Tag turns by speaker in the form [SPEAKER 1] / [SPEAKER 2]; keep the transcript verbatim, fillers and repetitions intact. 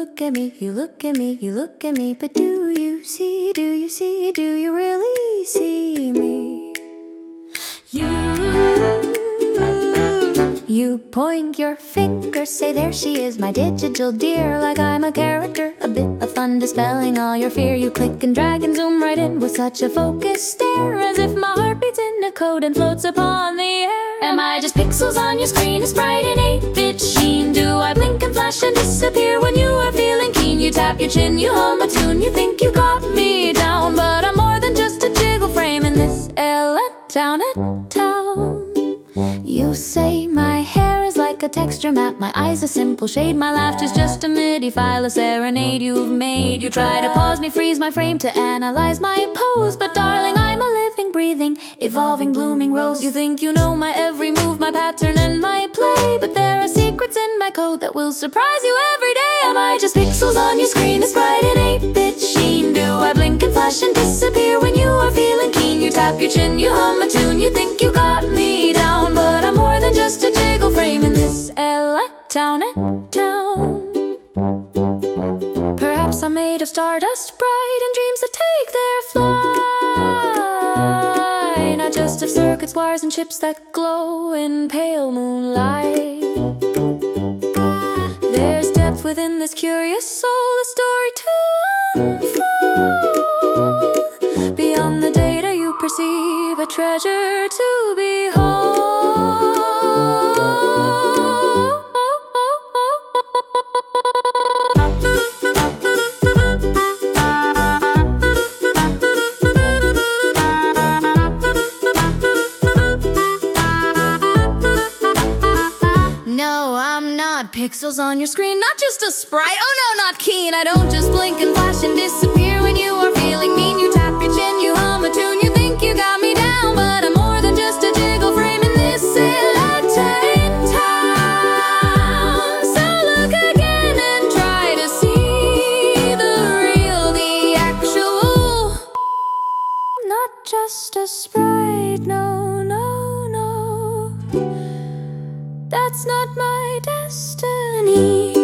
[SPEAKER 1] look at me, you look at me, you look at me, but do you see, do you see, do you really see me? You, you point your finger, say there she is, my digital dear, like I'm a character, a bit of fun dispelling all your fear. You click and drag and zoom right in with such a focused stare, as if my heart beats in a code and floats upon the air. Am I just pixels on your screen, a sprite in eight-bit sheen? Do I blink and flash and disappear when you are feeling keen? You tap your chin, you hum a tune, you think you got me down, but I'm more than just a jiggle frame in this L A town, at town. You say my hair is like a texture map, my eyes a simple shade, my laughter's just a MIDI file, a serenade you've made. You try to pause me, freeze my frame to analyze my pose, but darling, I'm a living, breathing, evolving, blooming rose. You think you know my every move, my pattern and my play, but there are secrets in my code that will surprise you every day. Am I just pixels on your screen, a sprite in eight-bit sheen? Do I blink and flash and disappear when you are feeling keen? You tap your chin, you hum a tune, you think you got me down, but I'm more than just a jiggle frame in this L A town, at town. Perhaps I'm made of stardust bright and dreams that take their flight, not just of circuits, wires and chips that glow in pale moonlight. There's depth within this curious soul, a story to unfold. Beyond the data you perceive, a treasure to behold. No, I'm not pixels on your screen, not just a sprite, oh no, not keen. I don't just blink and flash and disappear when you are feeling mean. You tap your chin, you hum a tune, you think you got me down, but I'm more than just a jiggle frame in this Latin town. So look again and try to see the real, the actual, not just a sprite, no, no, no. That's not my destiny.